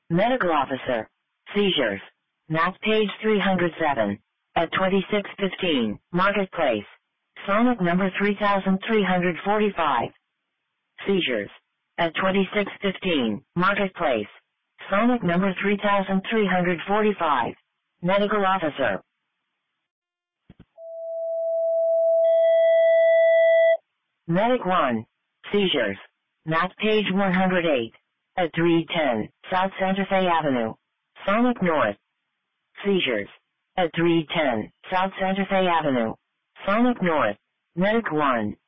Medical officer. Seizures. Map page 307. At 2615, Marketplace. Sonic number 3345. Seizures. At 2615, Marketplace. Sonic number 3345. Medical officer. Medic 1. Seizures. Map page 108. At 310, South Santa Fe Avenue. Sonic North. Seizures. At 310, South Santa Fe Avenue. Sonic North. Medic 1.